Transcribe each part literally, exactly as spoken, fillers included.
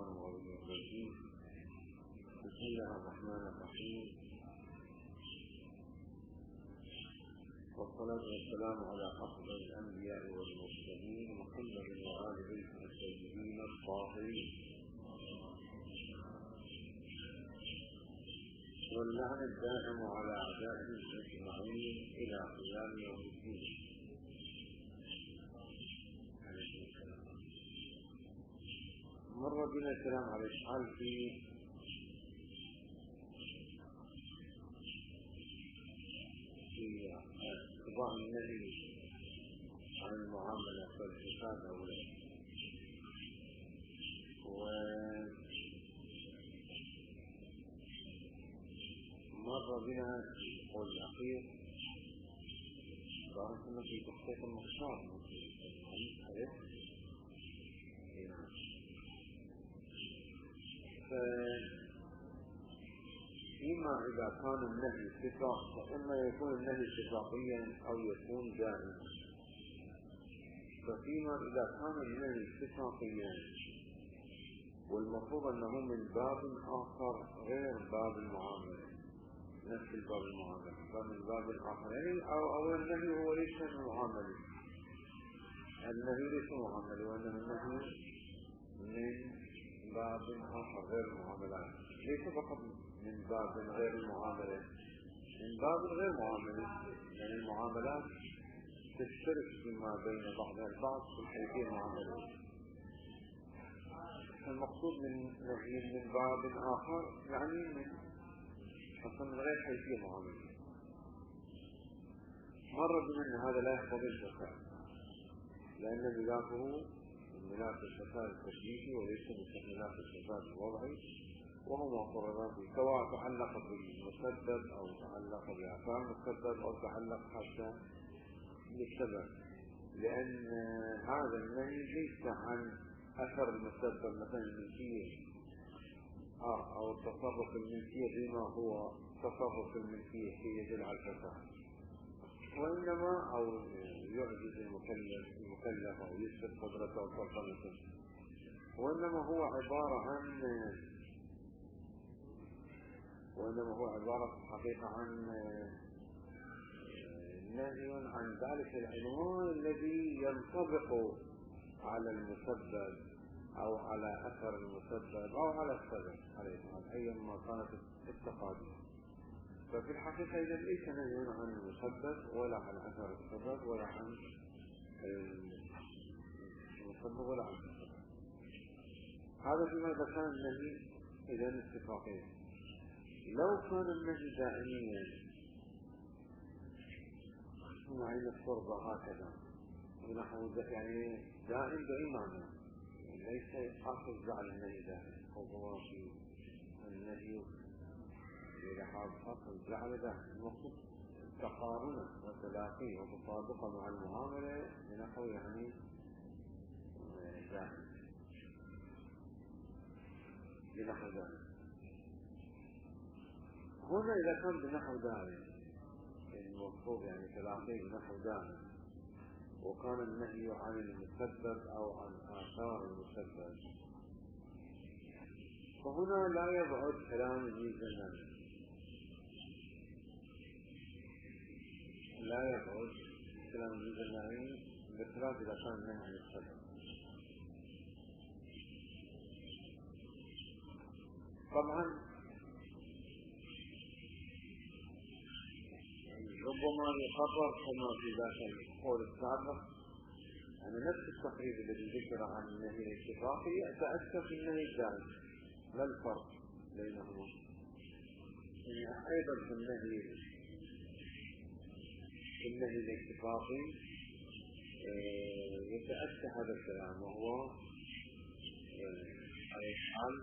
الشيطان الرجيم. بسم الله الرحمن الرحيم، والصلاة والسلام على أفضل الأنبياء والمرسلين محمد وآل بيته الطيبين الطاهرين، واللعن الدائم على أعدائهم أجمعين إلى قيام يوم الدين. مر بنا الكلام على الإشعال في في قضاء النهي عن المعاملة والحساب أولا، ومر بنا القول الأخير ظاهرنا في تحقيق المختار فيما إذا كان النهي اتفاق فإما يكون النهي اتفاقيا أو يكون دائما. ففيما إذا كان النهي اتفاقيا والمفروض أنه من باب آخر غير باب المعاملة، نفس الباب المعاملة فمن باب آخر، يعني أو, أو النهي هو ليس المعاملة، النهي ليس معاملة، وإنما النهي من باب آخر غير المعاملات، ليس فقط من باب غير المعاملة، من باب غير معاملة، يعني المعاملات تشترك فيما بين بعضها البعض في الحيثية المعاملة. المقصود من نهي من باب آخر يعني من أصلا من غير حيثية معاملة. مر بنا أن هذا لا يقتضي الفساد، لأن ملاكه ملاك الفساد التكليفي وليس ملاك الفساد الوضعي، وهو مقررات سواء تعلق بالمسبب أو تعلق بآثار المسبب أو تعلق حتى بالسبب، لأن هذا النهي ليس عن أثر المسبب مثلا الملكية أو التصرف الملكية بما هو تصرف الملكية في يدل على الفساد، وإنما أو يعجز المكلف المكلف أو يسبق قدرته أو سلطنته، وإنما هو عبارة عن وإنما هو عبارة في الحقيقة عن نهي عن ذلك العنوان الذي ينطبق على المسبب أو على أثر المسبب أو على السبب عليه أيما كانت التقادم. ففي الحقيقة إذا ليس نهي عن المسبب ولا عن أثر السبب ولا عن المسبب ولا عن السبب. هذا فيما إذا كان النهي إذا اتفاقيا. لو كان النهي دائميا معين الصربة هكذا ونحو يعني دائم بأي معنى، ليس أخذ جعل النهي دائم، هو في النهي إذا حاب أخذ جعل دائم المقصود تقارنا وتلاقيه وتطابقا مع المعاملة بنحو يعني دائم بنحو دائم. هنا إذا كان بنحو دائم المفروض يعني تلاقيه بنحو دائم وكان النهي عن المسبب أو عن آثار المسبب، فهنا لا يبعد كلام الجزنان لا يبعد كلام الجزنان بخلاف إذا كان النهي عن السبب. طبعا ربما يقرر كما في ذاك القول السابق أن نفس التقرير الذي ذكر عن النهي الاتفاقي يتأثر في النهي الدائم، لا الفرق بينهما. يعني أيضا في النهي في النهي الاتفاقي يتأثر هذا الكلام، وهو يفعل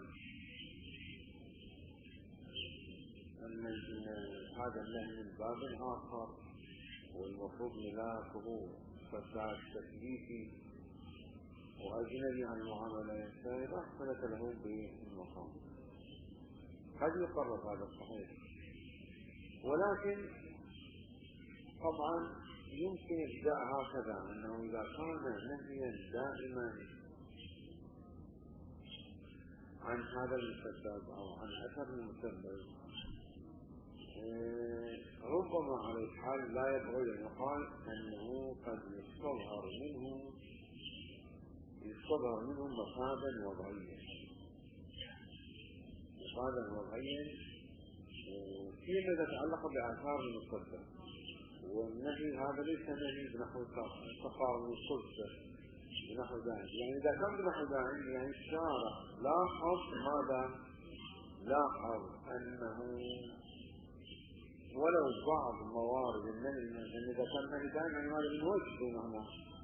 أن هذا النهي من باب آخر والمفروض ملاكه فساد تكليفي وأجنبي عن المعاملة فإذا اختلف له بالمقام قد يقرر هذا الصحيح. ولكن طبعا يمكن إبداء هكذا أنه إذا كان نهيا دائما عن هذا المسبب أو عن أثر المسبب ربما على الحال لا يبغي أن يقال أنه قد يستظهر منه يستظهر منه مفادا وضعيا مفادا وضعيا فيما يتعلق بآثار المسبب. والنهي هذا ليس نهي بنحو التقارب والصدفة بنحو ذلك، يعني إذا كان بنحو ذلك يعني الشارع لاحظ ماذا؟ لاحظ أنه ولو بعض موارد النهي، يعني إذا كان النهي دائما يعني ماذا من وجه بينهما؟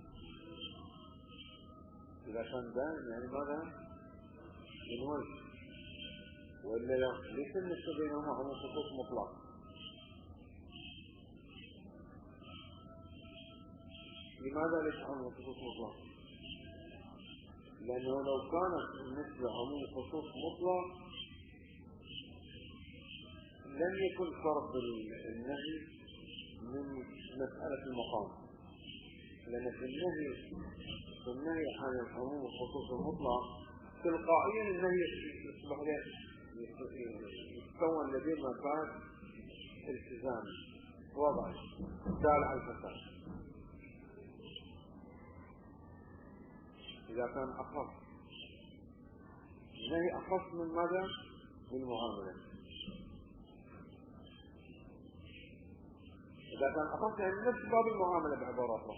إذا كان دائما يعني ماذا؟ من وجه، وإلا ليس النسبة بينهما هم خصوص مطلق. لماذا ليس عموم خصوص مطلق؟ لأنه لو كانت النسبة عموم خصوص مطلق لم يكن فرض النهي من مسألة المقام، لأن في النهي في النهي عن العموم والخصوص المطلق تلقائيا النهي يصبح يتكون لديه مفاد التزام وضعي دال على الفساد إذا كان أخف. النهي أخف من ماذا؟ من المعاملة. إذا كان أخف يعني نفس باب المعاملة بعبارة أخرى.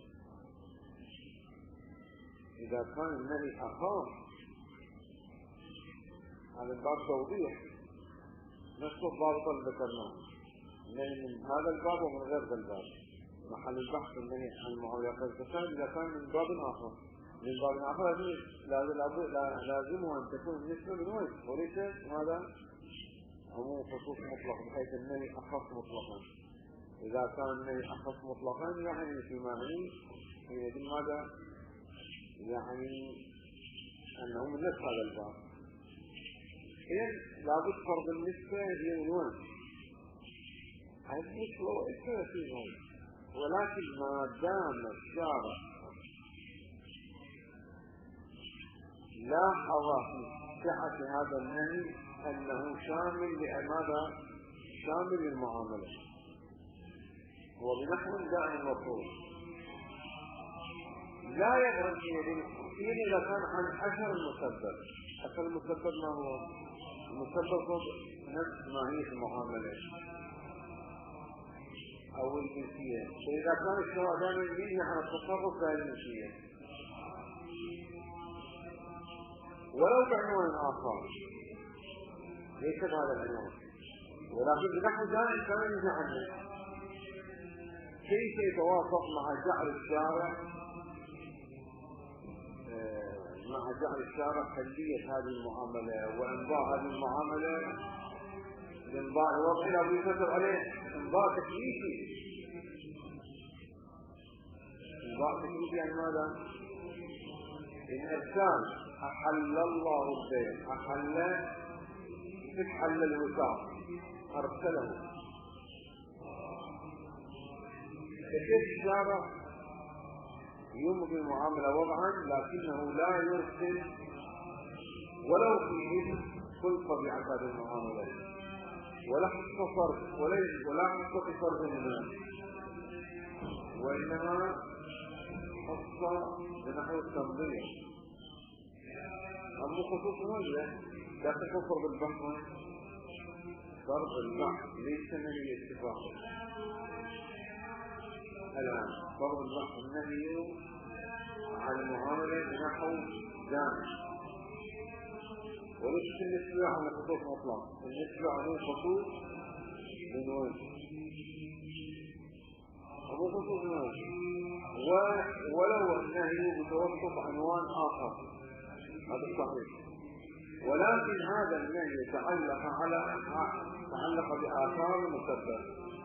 إذا كان النهي أخف هذا الباب توضيح نفس الضابط اللي ذكرناه، النهي من هذا الباب ومن غير ذا الباب. محل البحث النهي عن المعاملة الفساد إذا كان من باب آخر. من باب آخر لازم أن تكون النسبة من وجه وليس ماذا؟ عموم خصوص مطلق، بحيث النهي أخف مطلقا. إذا كان النهي أخف مطلقا يعني في معنى يدل ماذا؟ يعني أنه من نفس هذا الباب. إذن لابد فرض النسبة هي من وجه. هذه النسبة وإسمها في وجه، ولكن ما دام الشارع لاحظ في صحة هذا النهي أنه شامل لماذا؟ شامل للمعاملة وبنحو دائم المفروض لا يبرد يدين إذا كان عن أثر المسبب. أثر المسبب ما هو؟ المسبب نفس ما هي المعاملة أو الجنسية. فإذا كان الشرع دائما يجي على التصرف لا الجنسية ولو بعنوان آخر ليس هذا العنوان، ولكن بنحو ذلك كان ينهى عنه. كيف يتوافق مع جعل الشارع مع جعل الشارع حلية هذه المعاملة وإنضاء هذه المعاملة لإنضاء الوضع إلى أبو يفتر عليه إنضاء تكليفي. إنضاء تكليفي يعني ماذا؟ إن إرسال أحل الله البيع أحل تحل الوثاق أرسله. كيف الشارع يمضي المعاملة وضعا لكنه لا يرسل ولو في كل طبيعة هذه المعاملة ولا حتى فرق ولا حتى فرق منها، وإنما خاصة بنحو التنظيم. أما خصوص وجه لا تكفر بالبحث فرض البحث ليس نهي اتفاقي. الآن فرض البحث النهي على المعاملة بنحو جامع وليس النسبة على خصوص مطلق، النسبة على خصوص من وجه أبو خصوص من وجه ولو النهي بتوسط عنوان آخر هذا صحيح، ولكن هذا النهي يتعلق على تعلق بآثار المسبب.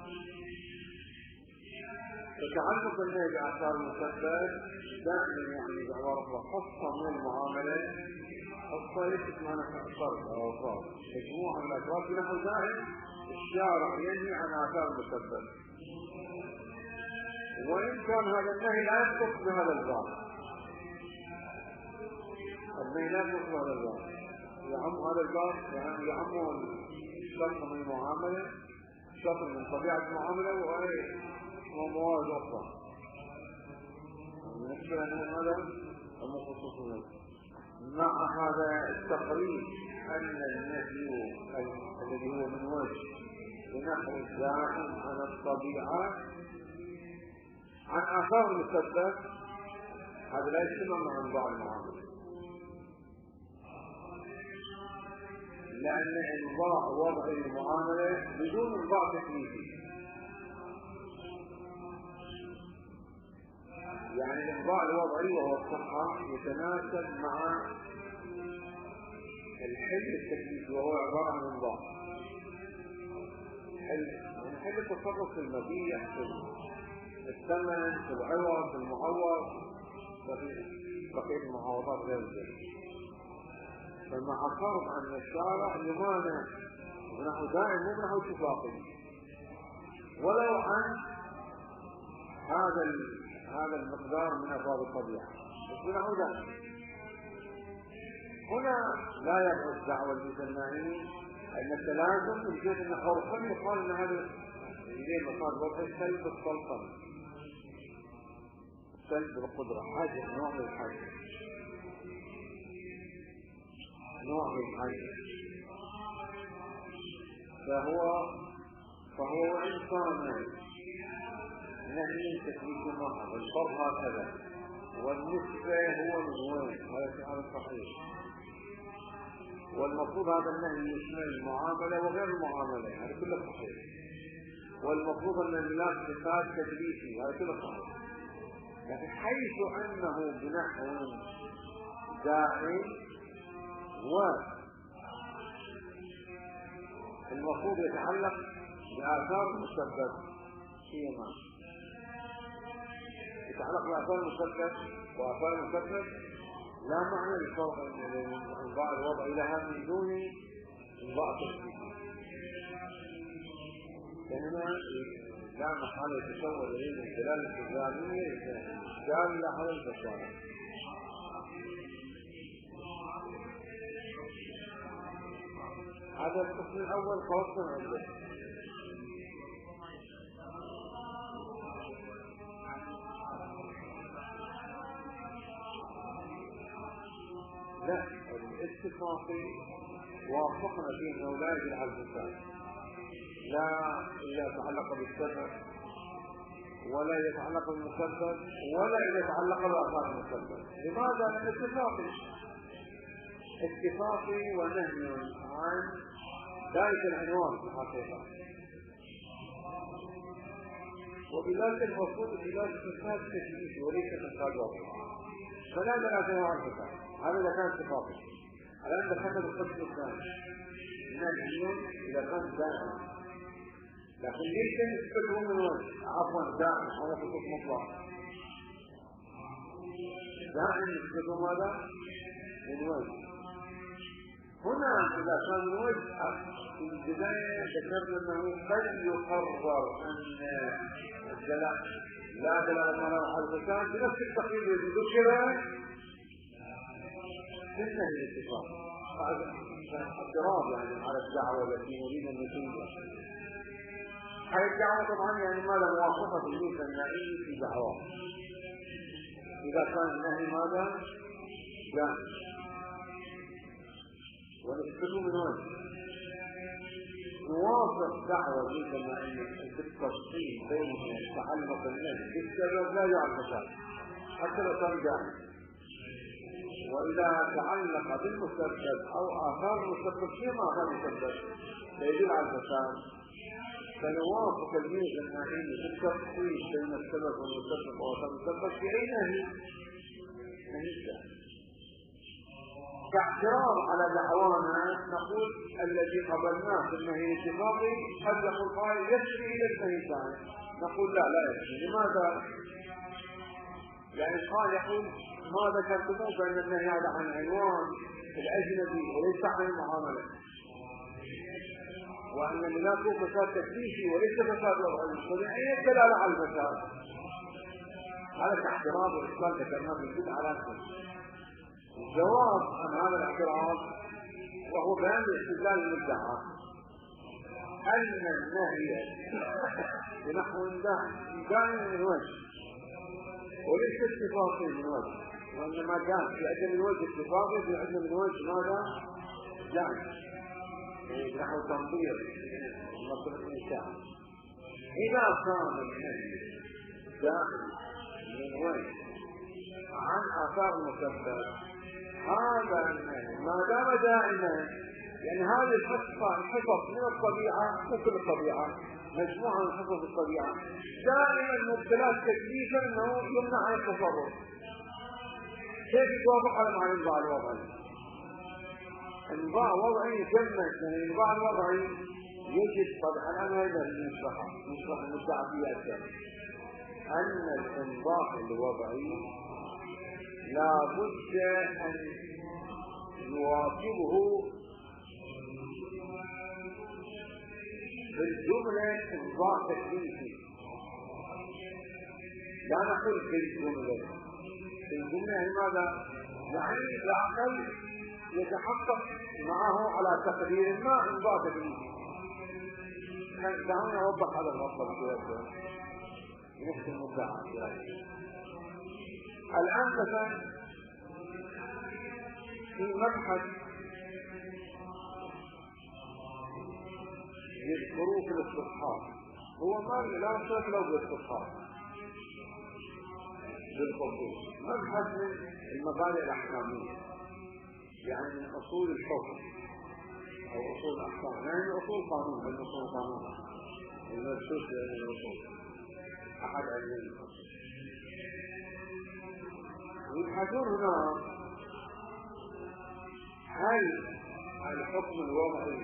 فتعلق النهي بآثار المسبب دائما يعني بعبارة خاصة من المعاملة خاصة ليست معنى فرد أو فرد مجموعة من الأفراد بنحو ذلك الشارع ينهي عن آثار المسبب، وإن كان هذا النهي لا يختص بهذا الباب. النهي لا يختص بهذا الباب هذا الباب يعني يعمه الشرط من المعاملة، شرط من طبيعة المعاملة ومواد أخرى. بالنسبة لنا هذا المخصوص مع هذا التقريب أن النهي الذي هو من وجه بنحو الدائم عن الطبيعة عن آثار المسبب، هذا لا يجتمع مع انواع المعاملة، لأن انواع وضع المعاملة بدون انواع تكليفي. يعني الانواع الوضعي وهو الصحة يتناسب مع الحل التكليفي وهو عبارة عن انواع حل حل التصرف في المبيع، في الثمن، في العوض، في المعوض، بقية المعاوضات غير ذلك. فمع فرض أن الشارع يمانع ونحو دائم مو نحو اتفاقي ولو عن هذا هذا المقدار من أفراد الطبيعة، بس نحو دائم. هنا لا يبعد دعوة المتناهين أن التلازم من جهة أن حرفا يقال أن هذا إليه مصاد وضع السلب السلطنة، سلب القدرة، حاجة نوع من الحاجة، نوع من الحاجة. فهو فهو إنسان نهي تكليف محض، الفرض هكذا، والنسبة هو من وين؟ هذا هذا صحيح. والمفروض هذا النهي يشمل المعاملة وغير المعاملة، هذا كله صحيح. والمفروض أن الملاك فساد تدريسي، هذا كله صحيح. لكن حيث أنه بنحو دائم والمفروض يتعلق بآثار المسبب فيما يتعلق بآثار المسبب وآثار المسبب لا معنى للفرق بين انواع الوضع لها من دون انواع تشبيه. فهنا لا محال يتسول اليه من خلال التزامية دالة على البشارة. هذا القسم الأول خاص عنده. لا، الاتفاقي وافقنا فيه انه لا يجري على الفساد، لا اذا يتعلق بالسبب ولا يتعلق بالمسبب ولا اذا يتعلق باثار المسبب. لماذا؟ لان اتفاقي اتفاقي ونهي عن ذلك العنوان في الحقيقه، وبذلك المفروض علاج الفساد تكليفي وليس فساد وضعي، فلا دلاله على الفساد. هذا إذا كان اتفاقي. الآن دخلنا بالقسم الثاني نهي إذا كان دائم، لكن ليش نسبته من وجه؟ عفوا دائم، هذا خصوص مطلق. دائم نسبته ماذا؟ من وجه. هنا إذا كان من وجه في البداية ذكرنا أنه قد يقرر أن الدلالة لا دلالة على الفساد بنفس التقييد الذي ذكر تنتهي الاتفاق. اعتراض يعني على الدعوة التي نريد أن نتنجح. هذه الدعوة طبعا يعني ما له موافقة بالنسبة النهائي في دعوة. إذا كان النهي ماذا؟ جائز. ونثبته من وين؟ نوافق دعوة بالنسبة النهائي بالتفصيل بين تعلق النهي بالسبب لا يعرف فساد حتى لو كان جائز. وإذا تعلق بالمسبب أو آثار المسبب فيما آثار المسبب فيدل على الفساد، فنوافق الميزة النهائية بالتفصيل بين السبب والمسبب وآثار المسبب في أي نهي؟ نهي كاعتراض على دعوانا نقول الذي قبلناه في النهي الاتفاقي قد يقول قائل يكفي إلى النهي الثاني، نقول لا لا يكفي. لماذا؟ يعني قال يقول ما ذكرتموه بأن النهي هذا عن عنوان الأجنبي وليس عن المعاملة، وأن الملاك هو فساد تكليفي وليس فساد وضعي، فبأي دلالة على الفساد؟ هذا كاعتراض وإشكال ذكرناه من جد على نفسه. الجواب عن هذا الاعتراض وهو بيان استدلال المدعى أن النهي بنحو دائم من وجه وليس اتفاقي من وجه، وإنما كان في عدم من وجه اتفاقي، في عدم من وجه ماذا؟ جانب نحو تنظير مصر الإنسان. إذا كان النهي دائم من وجه عن آثار المسبب، هذا النهي ما دام دائما، يعني هذه الحصة الحصص من الطبيعة، مو كل الطبيعة، مجموعة من حصص الطبيعة دائما مبتلات تكليفا انه يمنع عن التصرف. كيف يتوافق على معنى الانباع الوضعي؟ الانباع الوضعي يجمع، يعني الانباع الوضعي يجب طبعا انا هذا نشرحه نشرح المدعى فيه اكثر، ان الانباع الوضعي لا بد ان يواكبه بالجملة انباع تكليفي. لا نقول في الجملة، في الجملة يعني ماذا؟ يعني العقل يتحقق معه على تقدير ما انباع تكليفي. دعوني اوضح هذا المطلب شوية نفس المدعى. الان مثلا في مبحث يذكروه في الاستصحاب، هو ما لا شك له بالاستصحاب بالخصوص، مبحث من المبادئ الاحكاميه، يعني من اصول الحكم او اصول الاحكام، يعني اصول قانون، من اصول قانون المبسوط يعني الاصول احد علمين الاصول. يبحثون هنا هل الحكم الوضعي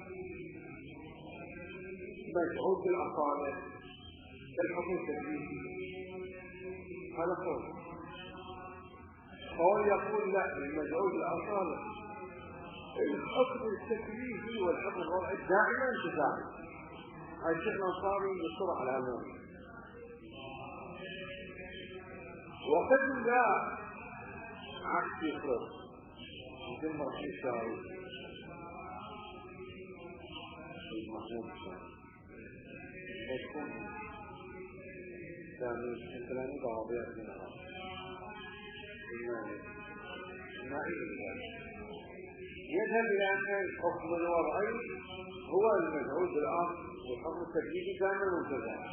مجعول بالاصاله كالحكم التكليفي؟ هذا قول. قول يقول لا، المجعول بالاصاله الحكم التكليفي والحكم الوضعي دائما تساوي. هاي الشيخ الانصاري يصرح على هذا. وقد لا عكس يخلص مثل ما في الشاوي المحمود الشاوي يكون ثاني مثلاني ضوابط من الأرض المالي المائي بالذات يذهب إلى أن الحكم الوضعي هو المجعول بالأرض والحكم التكليفي دائما منتزع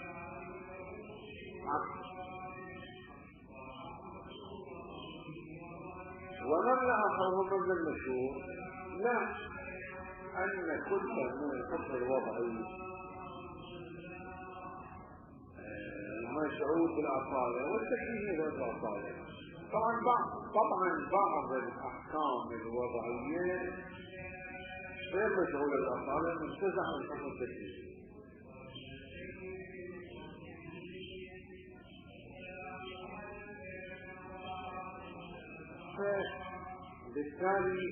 عكس. ومبنى آخر هو مبنى المشهور، لا، أن كل من الحكم الوضعي مشعور بالأصالة والتكليف بالأصالة. طبعا بعض طبعا بعض الأحكام الوضعية غير مشعور بالأصالة منتزع عن الحكم التكليفي. بالتالي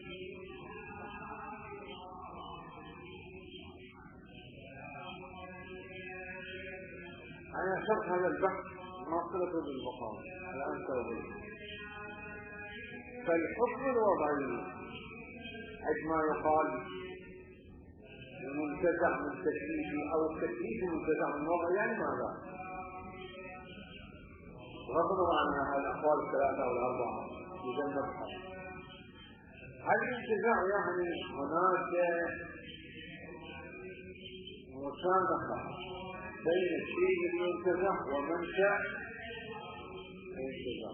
أنا شرح هذا البحث ناصرته بالمقام الآن توضيح. فالحكم الوضعي عندما يقال منتزع من تكليفي أو التكليف منتزع من وضعي، يعني ماذا؟ غضنا عن الأقوال الثلاثة أو الأربعة إذا نبحث هل الانتزاع يعني هناك مسانخة بين الشيء المنتزع ومنشأ الانتزاع؟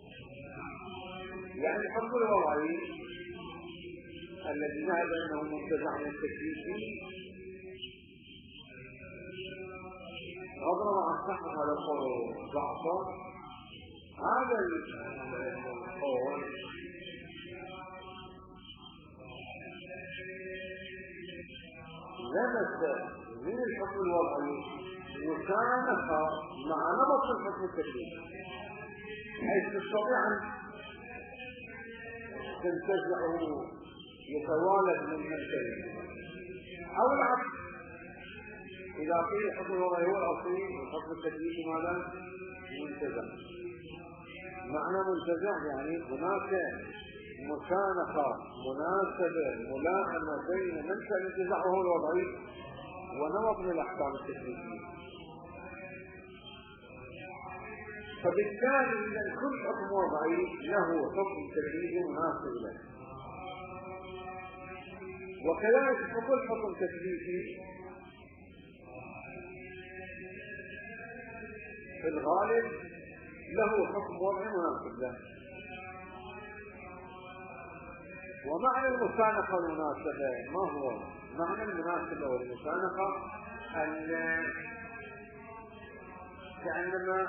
يعني الحكم الوضعي الذي ذهب انه منتزع من التكليفي غضنا عن صحة هذا القول ضعفا. هذا القول لمس من الحكم الوضعي مسانخة مع نمط الحكم التكليفي، حيث تستطيع أن تنتزعه يتوالد من منشأه، أو العكس إذا قيل الحكم الوضعي هو الأصيل والحكم التكليفي ماذا؟ منتزع. معنى منتزع يعني هناك مسانخة مناسبة ملائمة بين منشأ الانتزاع وهو الوضعي ونمط من الأحكام التكليفية. فبالتالي إذا كل حكم وضعي له حكم تكليفي مناسب له، وكذلك كل حكم تكليفي في الغالب له حكم وضعي مناسب له. ومعنى المسانخة والمناسبة ما هو؟ معنى المناسبة والمسانخة أن كأنما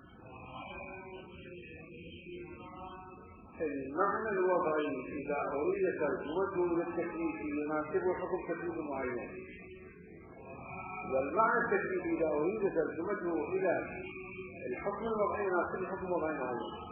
المعنى الوضعي إذا أريد ترجمته للتكليف يناسبه حكم تكليف معين، والمعنى التكليفي إذا أريد ترجمته إلى الحكم الوضعي يناسبه حكم وضعي معين.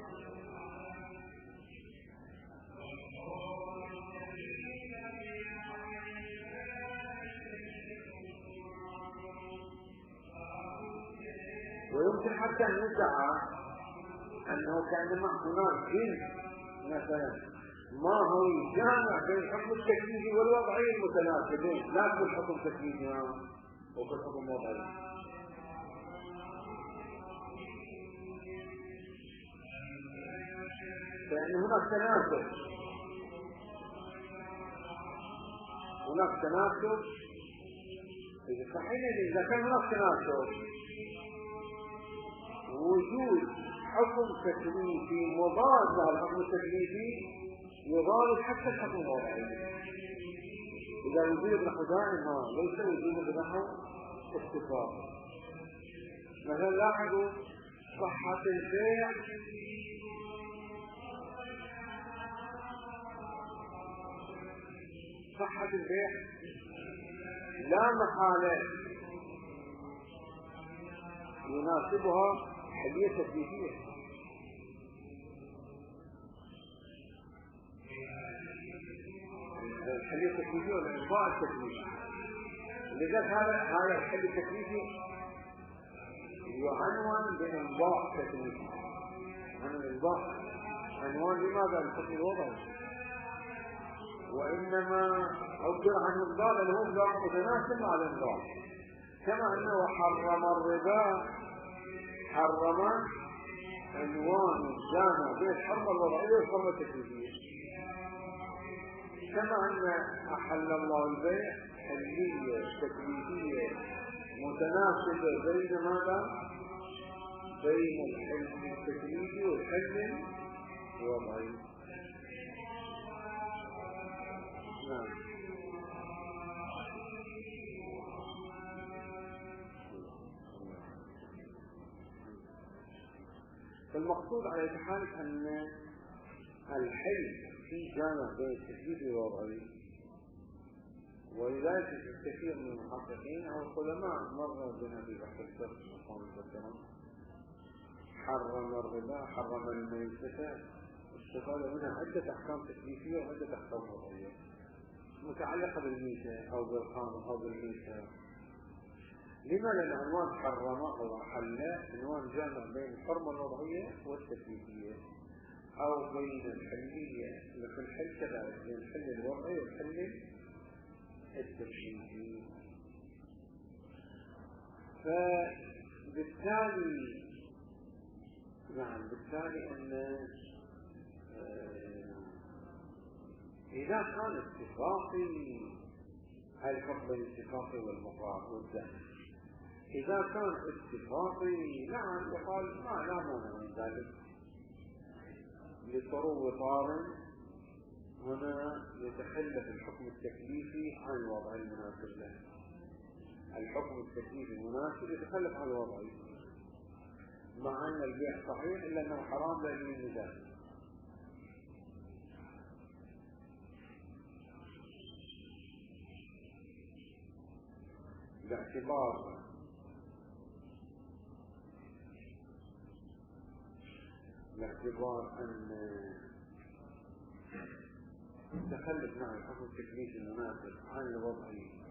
ويمكن حتى أن يدعى أنه كأنما هناك جنس مثلا ما هو الجامع بين الحكم التكليفي والوضعي المتناسبين، لا كل حكم تكليفي وكل حكم وضعي. فإن هناك تناسب هناك تناسب فحينئذ إذا كان هناك تناسب وجود حكم تكليفي مضاد مع الحكم التكليفي يضاد حتى الحكم الوضعي. إذا وجود نحو دائما ليس وجود نحو اتفاق. مثلا لاحظوا صحة البيع صحة البيع لا محالة يناسبها حلية تكليفية. الحلية التكليفية والإنضاء التكليفي، لذلك هذا هذا الحل التكليفي يعنون بإنضاء تكليفي. عن الإنضاء عنوان لماذا؟ الحكم الوضعي، وإنما عبر عن الإنضاء لأنه هو إنضاء متناسب مع الإنضاء، كما أنه حرم الربا حرم عنوان جامع بين الحرمة الوضعية والحرمة التكليفية، كما أن أحل الله البيع حلية تكليفية متناسبة بين ماذا؟ بين الحل التكليفي والحل الوضعي. نعم. فالمقصود على حال أن الحل في جامع بين التكليف والوضعي، ولذلك الكثير من المحققين أو العلماء مر بنا في بحث الشرع مقام الكرام حرم الربا حرم الميتة، استفاد منها عدة أحكام تكليفية وعدة أحكام وضعية متعلقة بالميتة أو بالخام أو بالميتة. لما؟ لأن عنوان حرم أو أحل عنوان جامع بين الحرمة الوضعية والتكليفية، أو بين الحلية في الحل كذلك بين الحل الوضعي والحل التكليفي. فبالتالي نعم بالتالي أن إذا كان اتفاقي هل الفرق بين الاتفاقي والمطاع والدهن، إذا كان اتفاقي نعم يقال ما لا مانع من ذلك لطرو طار هنا يتخلف الحكم التكليفي عن الوضع المناسب له. الحكم التكليفي المناسب يتخلف عن الوضع، مع أن البيع صحيح إلا أنه حرام لأجل النداء. باعتبار باعتبار أن تخلف نوع الحكم التكليفي المناسب عن الوضع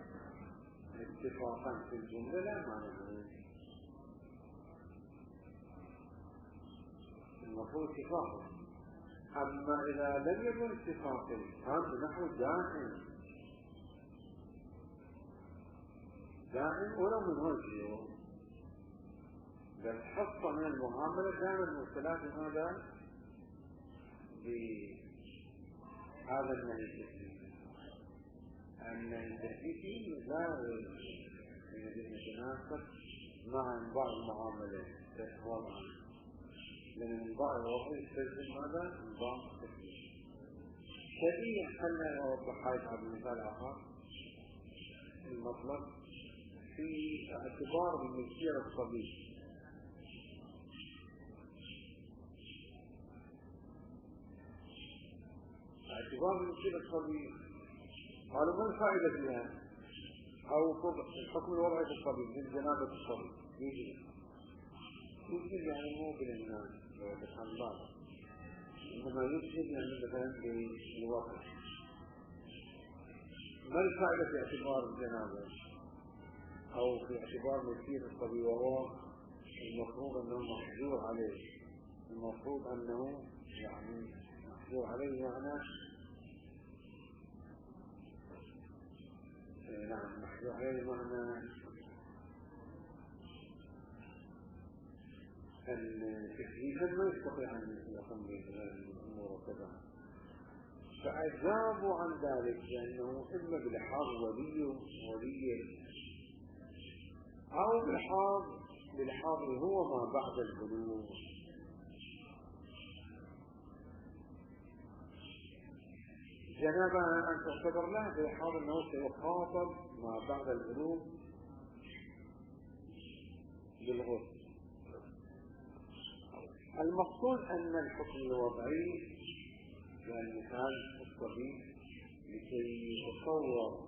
اتفاقا في الجملة لا معنى له، المفروض اتفاقا أما إذا لم يكن اتفاقي هذا نحو دائم دائم ولو من وجهه بل حصة من المعاملة دائما مرسلات هذا بهذا النهي التكليفي. النهي التكليفي لا يتناسب مع انباع المعاملة وضعا، لأن انباع الوضع يستلزم هذا انباع التكليفي. شبيه خلنا نوضح هذا بمثال آخر. المطلب في اعتبار الملكية الصبي، اعتبار الملكية الصبي قالوا ما الفائدة فيها؟ أو الحكم الوضعي في الصبي من جنابة الصبي يجب يجب يعني مو بالإنسان لو دخل بعض، إنما يجب يعني مثلا بالوضع. ما الفائدة في اعتبار الجنابة أو في اعتبار ملكية الصبي وهو المفروض أنه محجور عليه؟ المفروض أنه يعني محجور عليه يعني نعم محجور عليه معنى التكليف ما يستطيع أن يقوم بالأمور وكذا، فأجابوا عن ذلك لأنه إما بلحاظ ولي ولي أو بلحاظ بلحاظ هو ما بعد البلوغ. جنابة أن تعتبر له بلحاظ أنه سيخاطب ما بعد البلوغ بالغسل. المقصود أن الحكم الوضعي كمثال الصبي لكي يتصور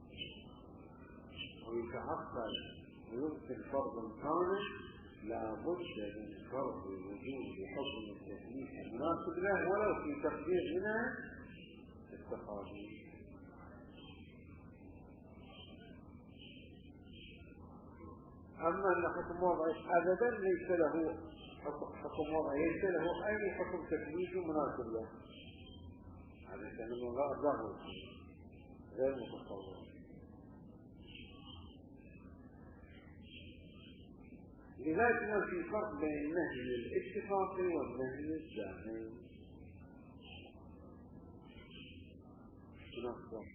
ويتعقل ويمكن فرض كامل لا بد من فرض وجود حكم التكليف المناسب له ولو في تقدير هنا التقاضي. أما أن حكم وضعي أبدا ليس له حكم وضعي ليس له أي حكم تكليفي مناسب له، هذا كلمة غير غير متصور. لذلك في فرق بين النهي الاتفاقي والنهي الجامعي. نعم.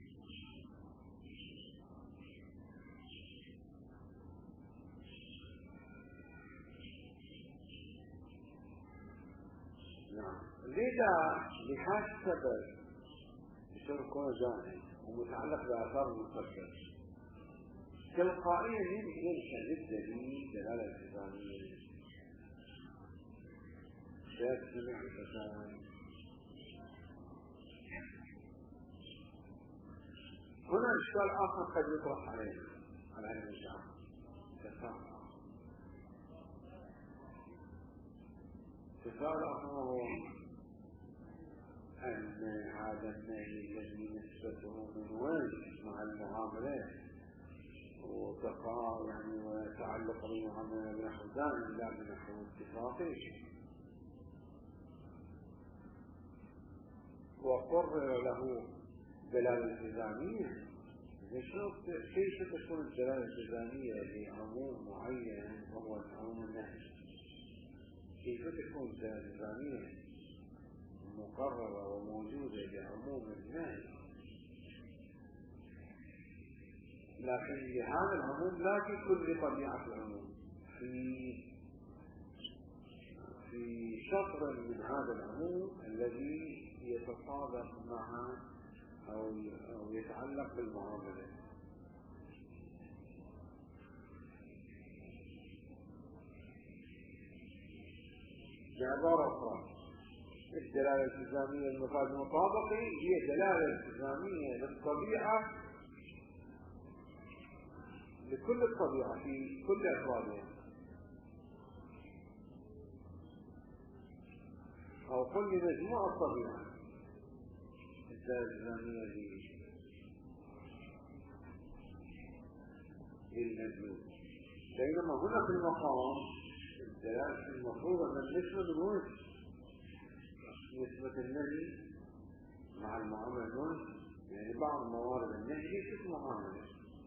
لذا لهذا السبب بشر يكون جامعي ومتعلق بآثار المسبب تلقائيا يمكن للدليل دلالة التزامية شاهد سمع الفتاة. هنا إشكال آخر قد يطرح علينا على هذا الشعب تفاعل تفاعل آخر هو أن هذا النهي الذي نسبته من وين مع المعاملات وتقع يعني ويتعلق بالمعاملة بنحو دائم لا بنحو اتفاقي، وقرر له دلالة التزامية. كيف تكون الدلالة التزامية لعموم معين وهو عموم النهي؟ كيف تكون الدلالة التزامية مقررة وموجودة لعموم النهي لكن لهذا العموم لا في كل طبيعة العموم، في في شطر من هذا العموم الذي يتصادق مع أو أو يتعلق بالمعاملة. بعبارة أخرى الدلالة الالتزامية المفاد المطابقي هي دلالة التزامية للطبيعة لكل الطبيعة في كل أفرادها، أو كل مجموعة الطبيعة الدلالة الالتزامية للمجنون. بينما هنا في المقام الدلالة المفروض أن النسبة من وين نسبة النهي مع المعاملة، يعني بعض موارد النهي ليست معاملة.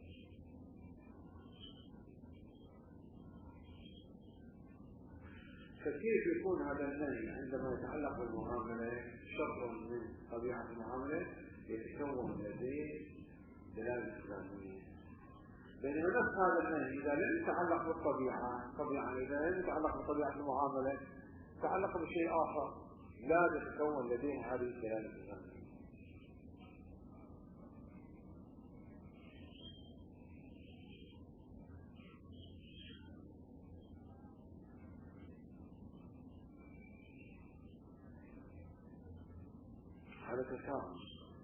فكيف يكون هذا النهي عندما يتعلق بالمعاملة شطر من طبيعة المعاملة يتكون لديه دلالة إسلامية، بينما نفس هذا النهي إذا لم يتعلق بالطبيعة، طبيعة إذا لم يتعلق بطبيعة المعاملة يتعلق بشيء آخر لا تتكون لديه هذه الدلالة الإسلامية. هذا تساؤل.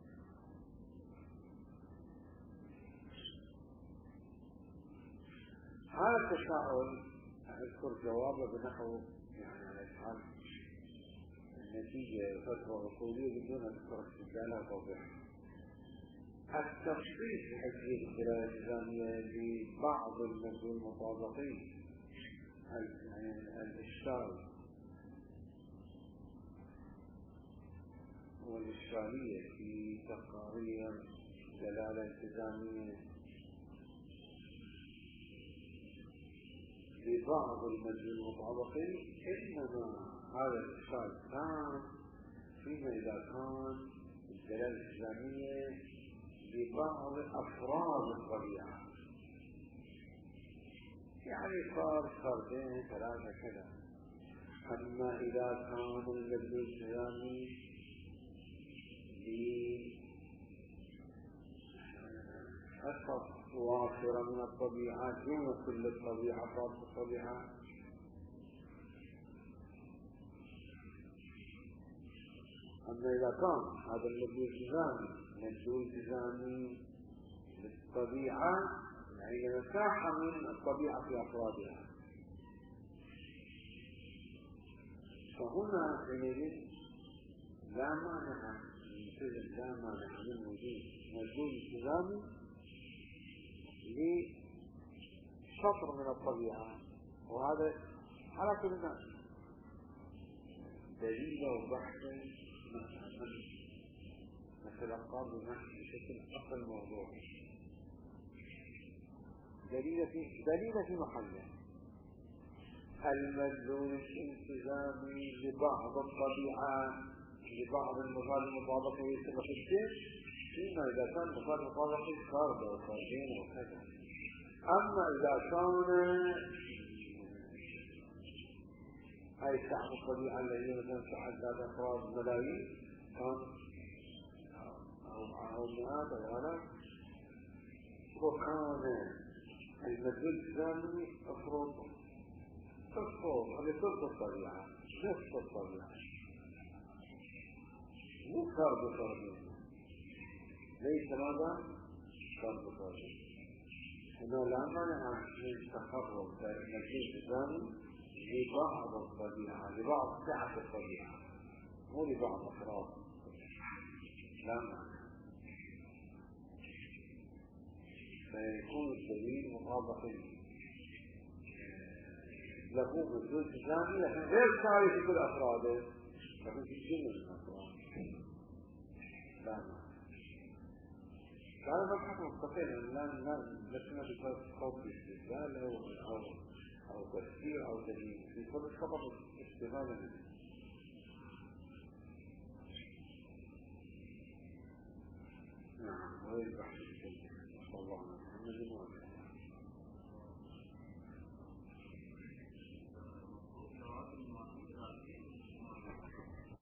هذا التساؤل أذكر جوابه بنحو يعني على إسحاق النتيجة فترة أصولية بدون أن أذكر استدلالها وتوضيحها. التخصيص بحجية الدلالة الإلزامية لبعض المطابقين الإشكال والإشكالية في تقارير دلالة التزامية لبعض المطابقين، إنما هذا الإشكال كان فيما إذا كان الدلالة التزامية لبعض أفراد الطبيعة، يعني صار فردين ثلاثة كذا. أما إذا كان المدلول التزامي أشخاص وافرة من الطبيعة دون كل الطبيعة خاصة الطبيعة، أما إذا كان هذا المدلول التزامي مدلول التزامي للطبيعة يعني مساحة من الطبيعة في أفرادها، فهنا حينئذ لا مانع لا مانع من وجود مدلول التزامي لشطر من الطبيعة، وهذا على كل الناس دليل وبحث نتلقى بنحو بشكل أقل موضوع، دليل في دليل في محله. المدلول الالتزامي لبعض الطبيعة لبعض المفاد المطابقة يسبق الشيء فيما إذا كان مفاد مطابقة فرد وفردين وكذا. أما إذا كان أي سعب الطبيعة الذي مثلا تعدد أفراد ملايين كان أو مئات أو آلاف، وكان المدلول الالتزامي أفراد تصور هذه ثلث الطبيعة نصف الطبيعة مو فرد فردين، ليس هذا فرد فردين. إنه لا مانع من التخرج المدلول الالتزامي لبعض الطبيعة لبعض سعة الطبيعة مو لبعض أفراد، لا مانع، فيكون الدليل مطابقين له مدلول التزامي لكن غير ساري في كل أفراده، لكن في جميع الأفراد لا مانع. هذا مبحث مستقل لا لسنا بصوت الاستدلال أو أو أو تفسير أو دليل في كل فقط استفادة منه. نعم، وهي البحث الكلمة. صلى الله عليه وسلم.